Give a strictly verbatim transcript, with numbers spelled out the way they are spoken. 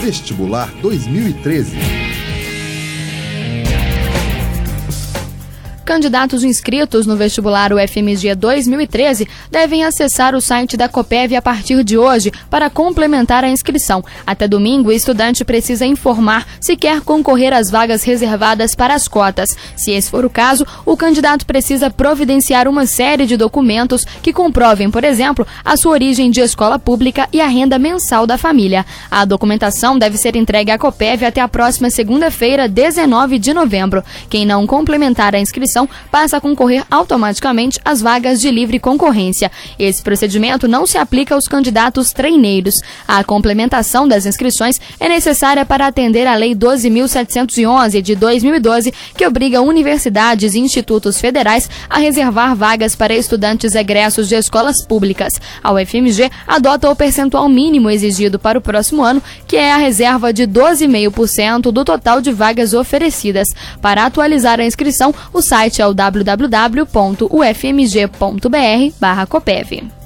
Vestibular dois mil e treze. Candidatos inscritos no vestibular U F M G dois mil e treze devem acessar o site da Copeve a partir de hoje para complementar a inscrição. Até domingo, o estudante precisa informar se quer concorrer às vagas reservadas para as cotas. Se esse for o caso, o candidato precisa providenciar uma série de documentos que comprovem, por exemplo, a sua origem de escola pública e a renda mensal da família. A documentação deve ser entregue à Copeve até a próxima segunda-feira, dezenove de novembro. Quem não complementar a inscrição passa a concorrer automaticamente às vagas de livre concorrência. Esse procedimento não se aplica aos candidatos treineiros. A complementação das inscrições é necessária para atender a Lei doze mil setecentos e onze de dois mil e doze, que obriga universidades e institutos federais a reservar vagas para estudantes egressos de escolas públicas. A U F M G adota o percentual mínimo exigido para o próximo ano, que é a reserva de doze vírgula cinco por cento do total de vagas oferecidas. Para atualizar a inscrição, o site é o w w w ponto u f m g ponto b r barra copeve.